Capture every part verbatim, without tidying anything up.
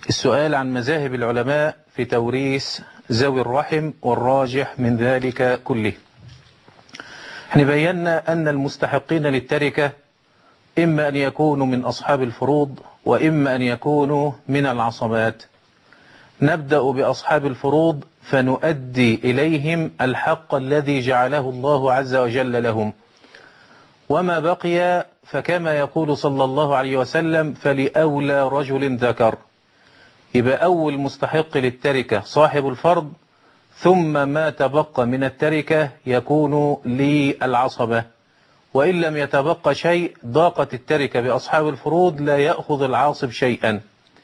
السؤال عن مذاهب العلماء في توريث ذوي الرحم والراجح من ذلك كله. احنا بينا أن المستحقين للتركة إما أن يكونوا من أصحاب الفروض وإما أن يكونوا من العصبات. نبدأ بأصحاب الفروض فنؤدي إليهم الحق الذي جعله الله عز وجل لهم، وما بقي فكما يقول صلى الله عليه وسلم فلأولى رجل ذكر. يبقى أول مستحق للتركة صاحب الفرض، ثم ما تبقى من التركة يكون للعصبة، وإن لم يتبقى شيء ضاقت التركة بأصحاب الفروض لا يأخذ العاصب شيئا.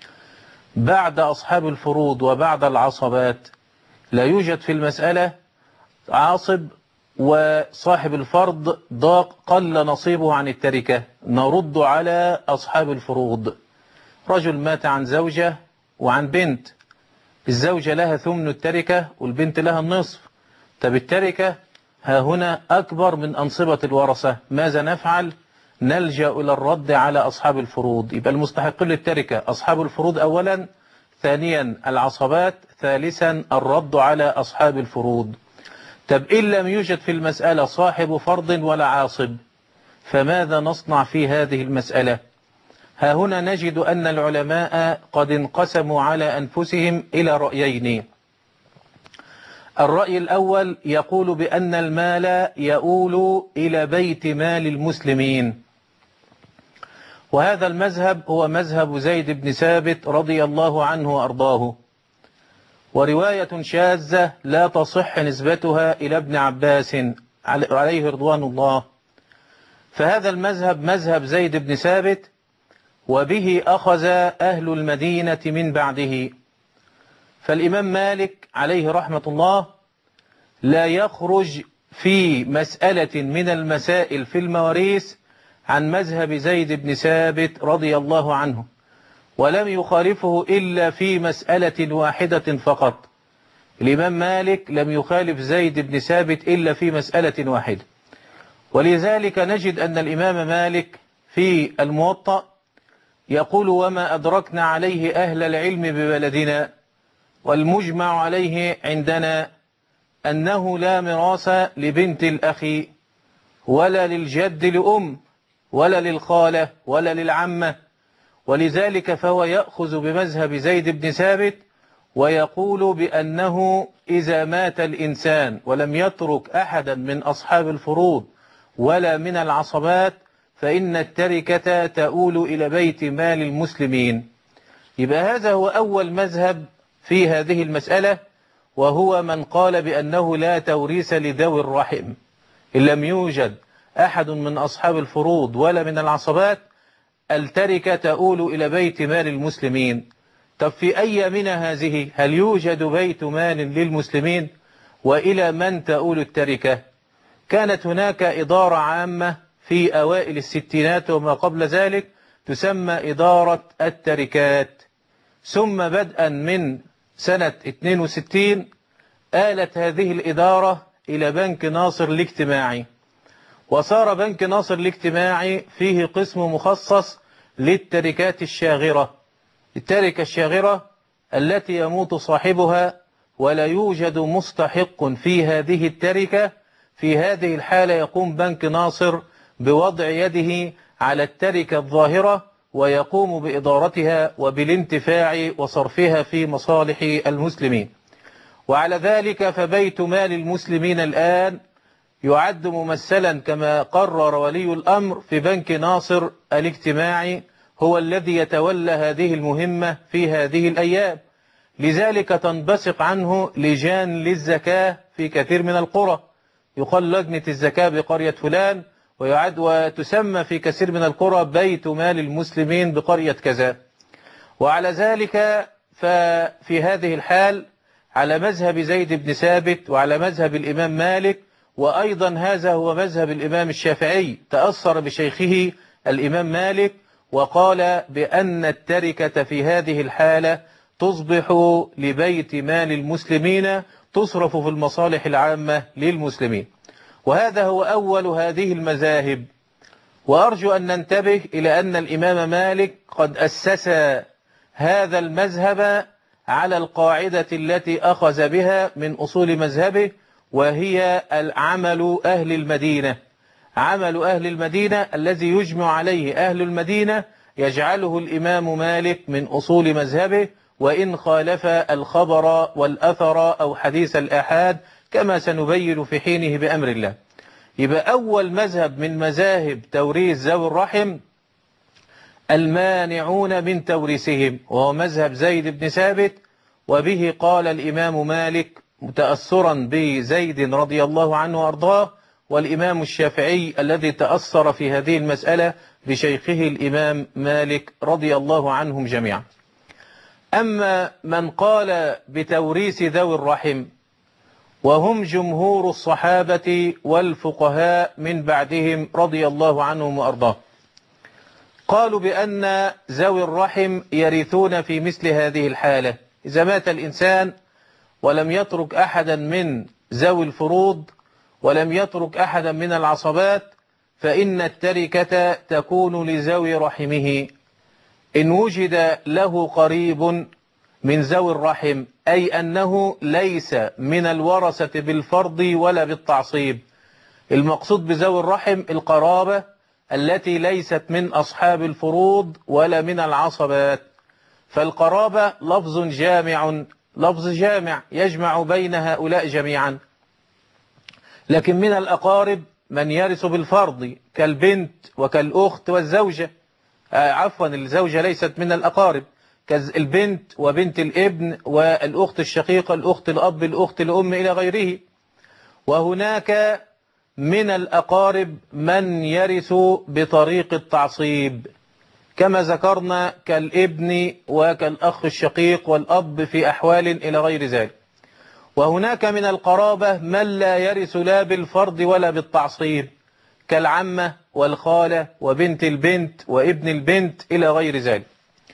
بعد أصحاب الفروض وبعد العصبات لا يوجد في المسألة عاصب وصاحب الفرض ضاق قل نصيبه عن التركة، نرد على أصحاب الفروض. رجل مات عن زوجة وعن بنت، الزوجة لها ثمن التركة والبنت لها النصف. طب التركة ها هنا أكبر من أنصبة الورثة، ماذا نفعل؟ نلجأ إلى الرد على أصحاب الفروض. يبقى المستحقين للتركة أصحاب الفروض أولا، ثانيا العصبات، ثالثا الرد على أصحاب الفروض. طب إن لم يوجد في المسألة صاحب فرض ولا عاصب فماذا نصنع في هذه المسألة؟ ها هنا نجد أن العلماء قد انقسموا على أنفسهم إلى رأيين. الرأي الأول يقول بأن المال يؤول إلى بيت مال المسلمين، وهذا المذهب هو مذهب زيد بن ثابت رضي الله عنه وأرضاه، ورواية شاذة لا تصح نسبتها إلى ابن عباس عليه رضوان الله. فهذا المذهب مذهب زيد بن ثابت، وبه أخذ أهل المدينة من بعده. فالإمام مالك عليه رحمة الله لا يخرج في مسألة من المسائل في المواريث عن مذهب زيد بن ثابت رضي الله عنه، ولم يخالفه إلا في مسألة واحدة فقط. الإمام مالك لم يخالف زيد بن ثابت إلا في مسألة واحدة، ولذلك نجد أن الإمام مالك في الموطأ يقول وما أدركنا عليه أهل العلم ببلدنا والمجمع عليه عندنا أنه لا ميراث لبنت الأخ ولا للجد لأم ولا للخالة ولا للعمة، ولذلك فهو يأخذ بمذهب زيد بن ثابت ويقول بأنه إذا مات الإنسان ولم يترك أحدا من أصحاب الفروض ولا من العصبات فإن التركة تؤول إلى بيت مال المسلمين. يبقى هذا هو أول مذهب في هذه المسألة، وهو من قال بأنه لا توريث لذوي الرحم. إن لم يوجد أحد من أصحاب الفروض ولا من العصبات التركة تؤول إلى بيت مال المسلمين. طب في أي من هذه هل يوجد بيت مال للمسلمين؟ وإلى من تؤول التركة؟ كانت هناك إدارة عامة في أوائل الستينات وما قبل ذلك تسمى إدارة التركات، ثم بدءا من سنة اثنين وستين آلت هذه الإدارة إلى بنك ناصر الاجتماعي، وصار بنك ناصر الاجتماعي فيه قسم مخصص للتركات الشاغرة. التركة الشاغرة التي يموت صاحبها ولا يوجد مستحق في هذه التركة، في هذه الحالة يقوم بنك ناصر بوضع يده على التركة الظاهرة ويقوم بإدارتها وبالانتفاع وصرفها في مصالح المسلمين. وعلى ذلك فبيت مال المسلمين الآن يعد ممثلا كما قرر ولي الأمر في بنك ناصر الاجتماعي، هو الذي يتولى هذه المهمة في هذه الأيام. لذلك تنبثق عنه لجان للزكاة في كثير من القرى، يقال لجنة الزكاة بقرية فلان، ويعد وتسمى في كثير من القرى بيت مال المسلمين بقرية كذا. وعلى ذلك ففي هذه الحال على مذهب زيد بن ثابت وعلى مذهب الإمام مالك، وأيضا هذا هو مذهب الإمام الشافعي تأثر بشيخه الإمام مالك، وقال بأن التركة في هذه الحالة تصبح لبيت مال المسلمين تصرف في المصالح العامة للمسلمين. وهذا هو أول هذه المذاهب. وأرجو أن ننتبه إلى أن الإمام مالك قد أسس هذا المذهب على القاعدة التي أخذ بها من أصول مذهبه، وهي العمل أهل المدينة. عمل أهل المدينة الذي يجمع عليه أهل المدينة يجعله الإمام مالك من أصول مذهبه، وإن خالف الخبر والأثر أو حديث الآحاد كما سنبين في حينه بأمر الله. يبقى أول مذهب من مذاهب توريث ذوي الرحم المانعون من توريثهم، وهو مذهب زيد بن ثابت، وبه قال الإمام مالك متأثرا بزيد رضي الله عنه وأرضاه، والإمام الشافعي الذي تأثر في هذه المسألة بشيخه الإمام مالك رضي الله عنهم جميعا. أما من قال بتوريث ذوي الرحم وهم جمهور الصحابة والفقهاء من بعدهم رضي الله عنهم وأرضاه، قالوا بأن ذوي الرحم يرثون في مثل هذه الحالة. إذا مات الإنسان ولم يترك أحدا من ذوي الفروض ولم يترك أحدا من العصبات، فإن التركة تكون لذوي رحمه إن وجد له قريب من ذوي الرحم، أي أنه ليس من الورثة بالفرض ولا بالتعصيب. المقصود بذوي الرحم القرابة التي ليست من أصحاب الفروض ولا من العصبات. فالقرابة لفظ جامع، لفظ جامع يجمع بين هؤلاء جميعا. لكن من الأقارب من يرث بالفرض كالبنت وكالأخت والزوجة، آه عفوا الزوجة ليست من الأقارب، كالبنت وبنت الابن والأخت الشقيقة، الأخت الأب، الأخت الأم إلى غيره. وهناك من الأقارب من يرث بطريق التعصيب كما ذكرنا كالابن وكالأخ الشقيق والأب في أحوال إلى غير ذلك. وهناك من القرابة من لا يرث لا بالفرض ولا بالتعصيب كالعمة والخالة وبنت البنت وابن البنت إلى غير ذلك.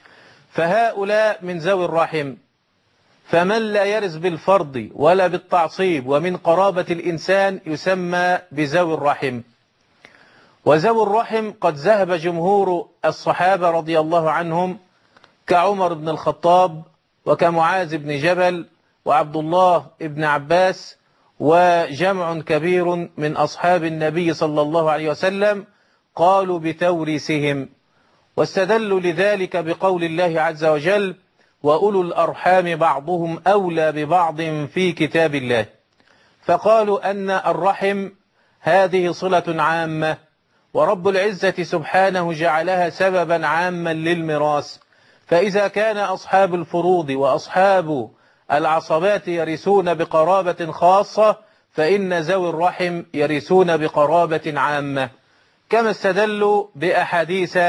فهؤلاء من ذوي الرحم، فمن لا يرث بالفرض ولا بالتعصيب ومن قرابة الإنسان يسمى بذوي الرحم. وذوي الرحم قد ذهب جمهور الصحابة رضي الله عنهم كعمر بن الخطاب وكمعاذ بن جبل وعبد الله بن عباس وجمع كبير من أصحاب النبي صلى الله عليه وسلم قالوا بتوريثهم، واستدلوا لذلك بقول الله عز وجل: وأولو الأرحام بعضهم أولى ببعض في كتاب الله. فقالوا أن الرحم هذه صلة عامة، ورب العزة سبحانه جعلها سببا عاما للميراث. فإذا كان أصحاب الفروض وأصحاب العصبات يرثون بقرابة خاصة، فإن ذوي الرحم يرثون بقرابة عامة، كما استدلوا بأحاديث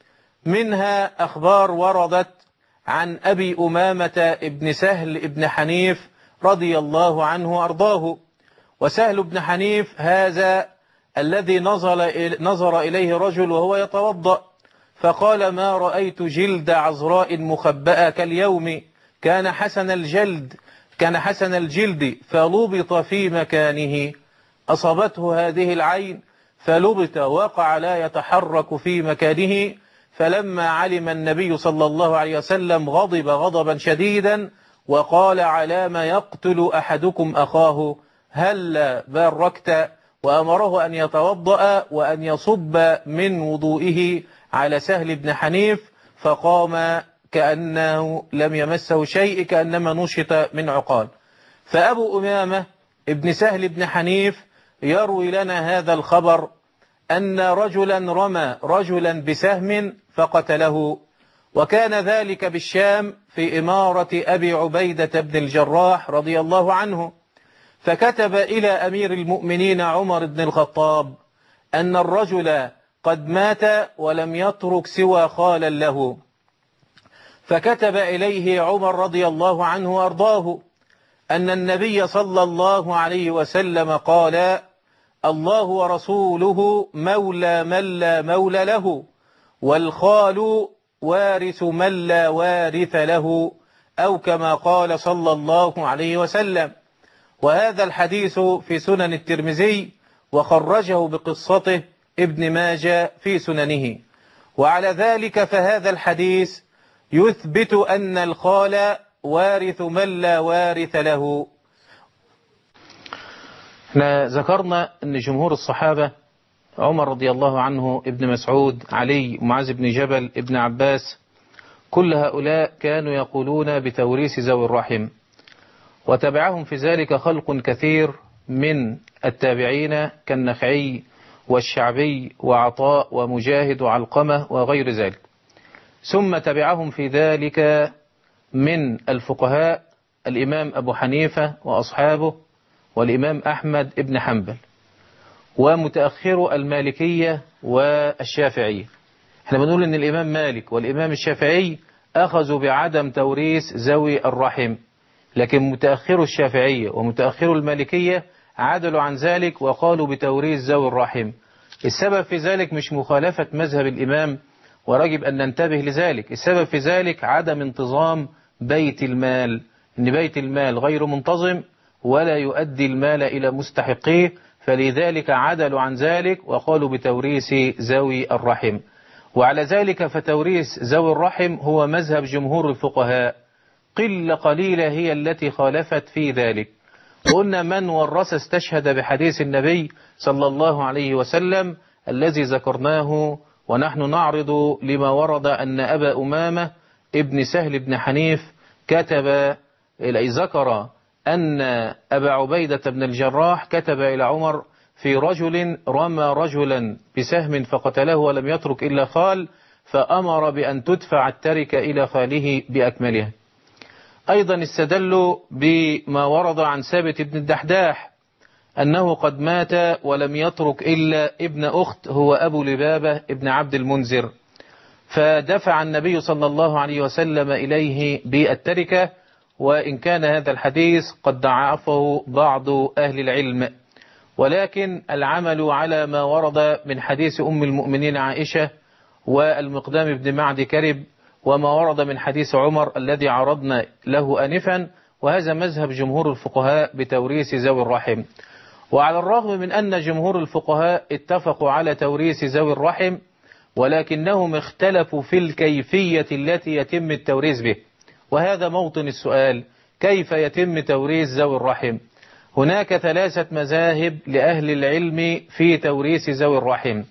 منها أخبار وردت عن أبي أمامة ابن سهل ابن حنيف رضي الله عنه وأرضاه. وسهل بن حنيف هذا الذي نظر إليه رجل وهو يتوضأ فقال: ما رأيت جلد عذراء مخبأة كاليوم، كان حسن الجلد كان حسن الجلد فلبط في مكانه. أصابته هذه العين فلبط وقع لا يتحرك في مكانه. فلما علم النبي صلى الله عليه وسلم غضب غضبا شديدا وقال: على ما يقتل أحدكم أخاه، هل باركت؟ وأمره أن يتوضأ وأن يصب من وضوئه على سهل بن حنيف، فقام كأنه لم يمسه شيء، كأنما نشط من عقال. فأبو أمامة ابن سهل بن حنيف يروي لنا هذا الخبر أن رجلا رمى رجلا بسهم فقتله، وكان ذلك بالشام في إمارة أبي عبيدة بن الجراح رضي الله عنه. فكتب إلى أمير المؤمنين عمر بن الخطاب أن الرجل قد مات ولم يترك سوى خالا له. فكتب إليه عمر رضي الله عنه وأرضاه أن النبي صلى الله عليه وسلم قال: الله ورسوله مولى من لا مولى له، والخال وارث من لا وارث له، أو كما قال صلى الله عليه وسلم. وهذا الحديث في سنن الترمذي، وخرجه بقصته ابن ماجه في سننه. وعلى ذلك فهذا الحديث يثبت أن الخال وارث من لا وارث له. احنا ذكرنا أن جمهور الصحابة عمر رضي الله عنه، ابن مسعود، علي، معاذ بن جبل، ابن عباس، كل هؤلاء كانوا يقولون بتوريث ذوي الرحم، وتبعهم في ذلك خلق كثير من التابعين كالنخعي والشعبي وعطاء ومجاهد وعلقمة وغير ذلك. ثم تبعهم في ذلك من الفقهاء الإمام أبو حنيفة وأصحابه، والإمام أحمد ابن حنبل، ومتأخر المالكية والشافعية. احنا بنقول ان الإمام مالك والإمام الشافعي أخذوا بعدم توريث ذوي الرحم، لكن متأخر الشافعية ومتأخر المالكية عدلوا عن ذلك وقالوا بتوريث ذوي الرحم. السبب في ذلك مش مخالفة مذهب الإمام، ويجب أن ننتبه لذلك. السبب في ذلك عدم انتظام بيت المال، ان بيت المال غير منتظم ولا يؤدي المال إلى مستحقيه، فلذلك عدلوا عن ذلك وقالوا بتوريث ذوي الرحم. وعلى ذلك فتوريث ذوي الرحم هو مذهب جمهور الفقهاء، قلة قليلة هي التي خالفت في ذلك. قلنا من ورث استشهد بحديث النبي صلى الله عليه وسلم الذي ذكرناه، ونحن نعرض لما ورد أن أبا أمامة ابن سهل بن حنيف كتب إلى ذكر أن أبا عبيدة بن الجراح كتب إلى عمر في رجل رمى رجلا بسهم فقتله ولم يترك إلا خال، فأمر بأن تدفع التركة إلى خاله بأكملها. أيضا استدلوا بما ورد عن ثابت بن الدحداح أنه قد مات ولم يترك إلا ابن أخت هو أبو لبابة ابن عبد المنذر، فدفع النبي صلى الله عليه وسلم إليه بالتركة، وإن كان هذا الحديث قد ضعفه بعض أهل العلم، ولكن العمل على ما ورد من حديث أم المؤمنين عائشة والمقدام بن معد كرب، وما ورد من حديث عمر الذي عرضنا له آنفا، وهذا مذهب جمهور الفقهاء بتوريث ذوي الرحم. وعلى الرغم من أن جمهور الفقهاء اتفقوا على توريث ذوي الرحم، ولكنهم اختلفوا في الكيفية التي يتم التوريث به، وهذا موطن السؤال: كيف يتم توريث ذوي الرحم؟ هناك ثلاثة مذاهب لأهل العلم في توريث ذوي الرحم.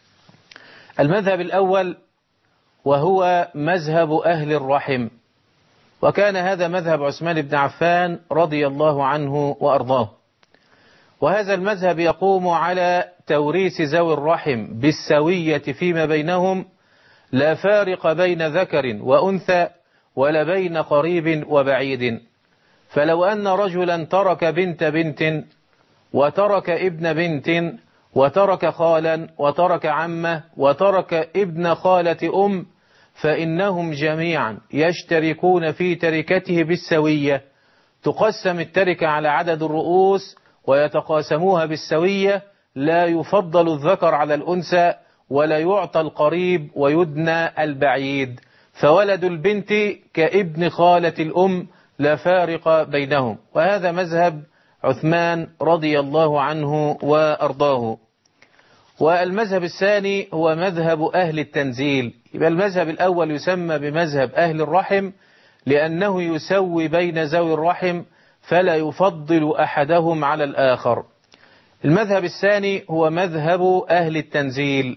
المذهب الأول وهو مذهب أهل الرحم، وكان هذا مذهب عثمان بن عفان رضي الله عنه وأرضاه، وهذا المذهب يقوم على توريث ذوي الرحم بالسوية فيما بينهم، لا فارق بين ذكر وأنثى ولا بين قريب وبعيد. فلو أن رجلا ترك بنت بنت وترك ابن بنت وترك خالا وترك عمه وترك ابن خالة أم، فإنهم جميعا يشتركون في تركته بالسوية، تقسم التركة على عدد الرؤوس ويتقاسموها بالسوية، لا يفضل الذكر على الأنثى ولا يعطى القريب ويدنى البعيد، فولد البنت كابن خالة الأم لا فارق بينهم. وهذا مذهب عثمان رضي الله عنه وأرضاه. والمذهب الثاني هو مذهب أهل التنزيل. يبقى المذهب الأول يسمى بمذهب أهل الرحم لأنه يسوي بين ذوي الرحم فلا يفضل أحدهم على الآخر. المذهب الثاني هو مذهب أهل التنزيل،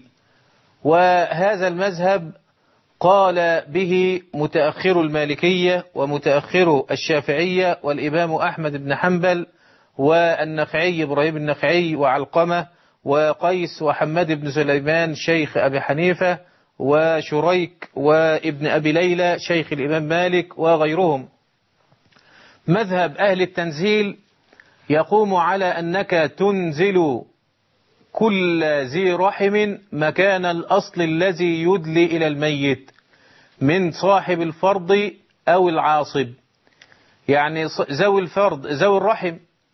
وهذا المذهب قال به متأخر المالكية ومتأخر الشافعية والإمام أحمد بن حنبل والنخعي إبراهيم النخعي وعلقمة وقيس وحماد بن سليمان شيخ أبي حنيفة وشريك وابن أبي ليلى شيخ الإمام مالك وغيرهم. مذهب أهل التنزيل يقوم على أنك تنزل كل ذي رحم مكان الأصل الذي يدلي إلى الميت من صاحب الفرض أو العاصب. يعني ذوي الفرض ذوي الرحم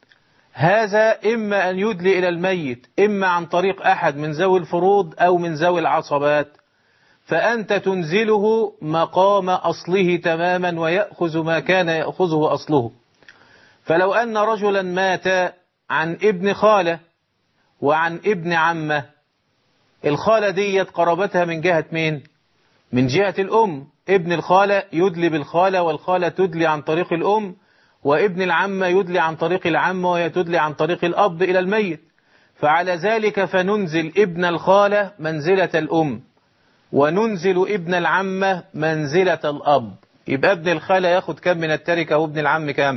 هذا إما أن يدلي إلى الميت إما عن طريق أحد من ذوي الفروض أو من ذوي العصبات، فأنت تنزله مقام أصله تماما ويأخذ ما كان يأخذه أصله. فلو أن رجلا مات عن ابن خالة وعن ابن عمة، الخالة ديت قرابتها من جهة مين؟ من جهة الأم ابن الخالة يدلي بالخالة، والخالة تدلي عن طريق الأم، وابن العمة يدلي عن طريق العمة، وهي تدلي عن طريق الأب إلى الميت. فعلى ذلك فننزل ابن الخالة منزلة الأم، وننزل ابن العمة منزلة الأب. يبقى ابن الخالة ياخد كم من التركة وابن العم كم؟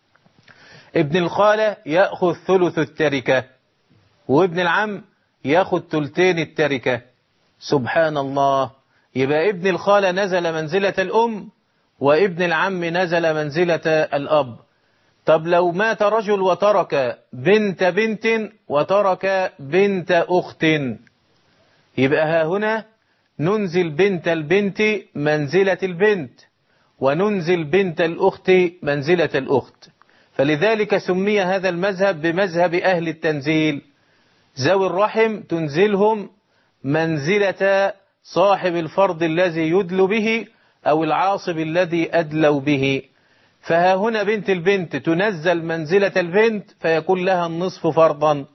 ابن الخالة يأخذ ثلث التركة، وابن العم ياخد ثلثين التركة. سبحان الله. يبقى ابن الخالة نزل منزلة الأم، وابن العم نزل منزلة الأب. طب لو مات رجل وترك بنت بنت وترك بنت أخت، يبقى ها هنا ننزل بنت البنت منزلة البنت، وننزل بنت الأخت منزلة الأخت. فلذلك سمي هذا المذهب بمذهب أهل التنزيل. ذوي الرحم تنزلهم منزلة صاحب الفرض الذي يدل به أو العاصب الذي أدلوا به. فها هنا بنت البنت تنزل منزلة البنت فيكون لها النصف فرضا،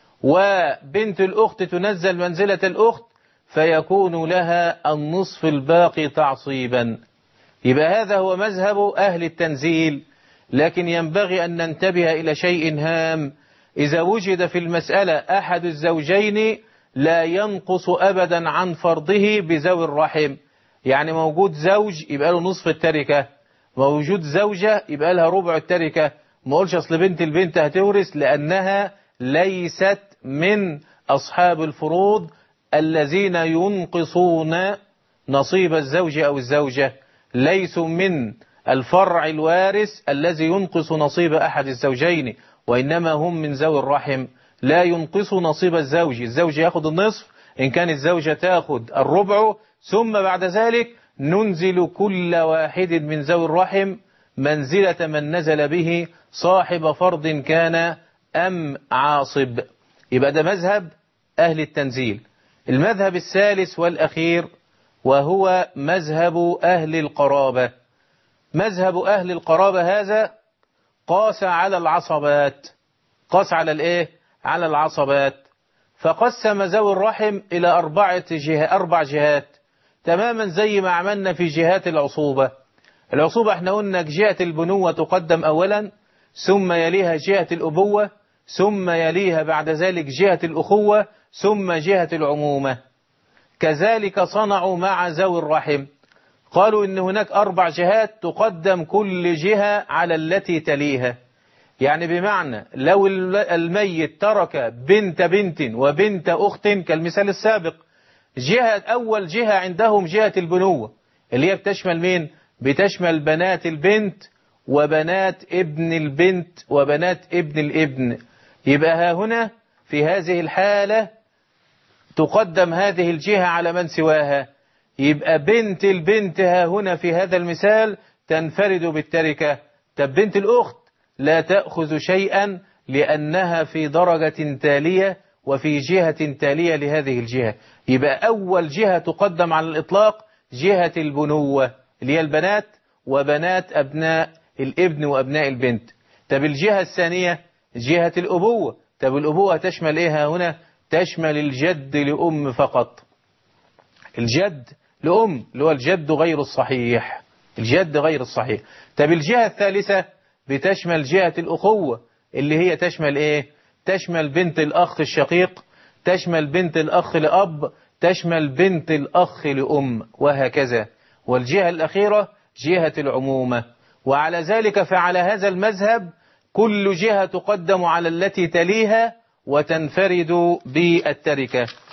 وبنت الأخت تنزل منزلة الأخت فيكون لها النصف الباقي تعصيبا. يبقى هذا هو مذهب أهل التنزيل. لكن ينبغي أن ننتبه إلى شيء هام. إذا وجد في المسألة أحد الزوجين لا ينقص أبدا عن فرضه بذوي الرحم، يعني موجود زوج يبقى له نصف التركة، موجود زوجة يبقى لها ربع التركة. ما قولش أصل بنت البنت هتورث، لأنها ليست من أصحاب الفروض الذين ينقصون نصيب الزوج أو الزوجة، ليسوا من الفرع الوارث الذي ينقص نصيب أحد الزوجين، وإنما هم من ذوي الرحم لا ينقص نصيب الزوج. الزوج يأخذ النصف، إن كان الزوجة تأخذ الربع، ثم بعد ذلك ننزل كل واحد من ذوي الرحم منزلة من نزل به صاحب فرض كان أم عاصب. يبقى ده مذهب أهل التنزيل. المذهب الثالث والأخير وهو مذهب أهل القرابة. مذهب أهل القرابة هذا قاس على العصبات، قاس على الإيه؟ على العصبات. فقسم ذوي الرحم إلى أربعة جهة أربع جهات، تماما زي ما عملنا في جهات العصوبة. العصوبة احنا قلنا جهة البنوة تقدم أولا، ثم يليها جهة الأبوة، ثم يليها بعد ذلك جهة الأخوة، ثم جهة العمومة. كذلك صنعوا مع ذوي الرحم، قالوا إن هناك أربع جهات تقدم كل جهة على التي تليها. يعني بمعنى لو الميت ترك بنت بنت وبنت أخت كالمثال السابق، جهة أول جهة عندهم جهة البنوة اللي هي بتشمل مين؟ بتشمل بنات البنت وبنات ابن البنت وبنات ابن الابن. يبقى ها هنا في هذه الحالة تقدم هذه الجهة على من سواها. يبقى بنت البنت ها هنا في هذا المثال تنفرد بالتركة. طب بنت الأخت لا تأخذ شيئا لأنها في درجة تالية وفي جهة تالية لهذه الجهة. يبقى أول جهة تقدم على الإطلاق جهة البنوة اللي هي البنات وبنات أبناء الابن وأبناء البنت. طب الجهة الثانية جهة الأبوة. طب الأبوة تشمل إيه هنا؟ تشمل الجد لأم فقط، الجد لأم اللي هو الجد غير الصحيح، الجد غير الصحيح. طب الجهة الثالثة بتشمل جهة الأخوة اللي هي تشمل إيه؟ تشمل بنت الأخ الشقيق، تشمل بنت الأخ لأب، تشمل بنت الأخ لأم، وهكذا. والجهة الأخيرة جهة العمومة. وعلى ذلك فعلى هذا المذهب كل جهة تقدم على التي تليها وتنفرد بالتركة.